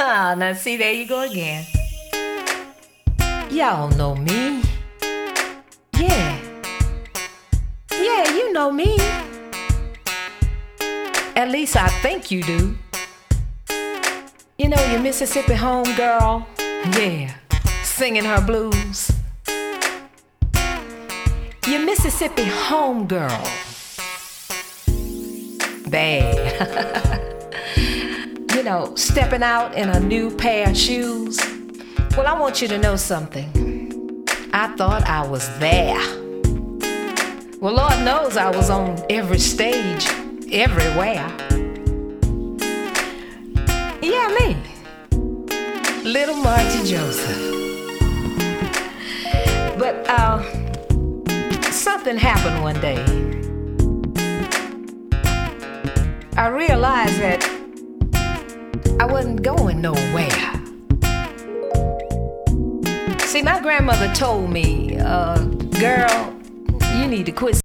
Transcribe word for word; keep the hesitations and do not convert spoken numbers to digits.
Now see, there you go again. Y'all know me. Yeah. Yeah, you know me. At least I think you do. You know your Mississippi homegirl? Yeah, singing her blues. Your Mississippi homegirl. Bad. You know, stepping out in a new pair of shoes. Well, I want you to know something. I thought I was there. Well, Lord knows I was on every stage, everywhere. Yeah, me. Little Margie Joseph. But uh, something happened one day. I realized that I wasn't going nowhere. See, my grandmother told me, uh, girl, you need to quit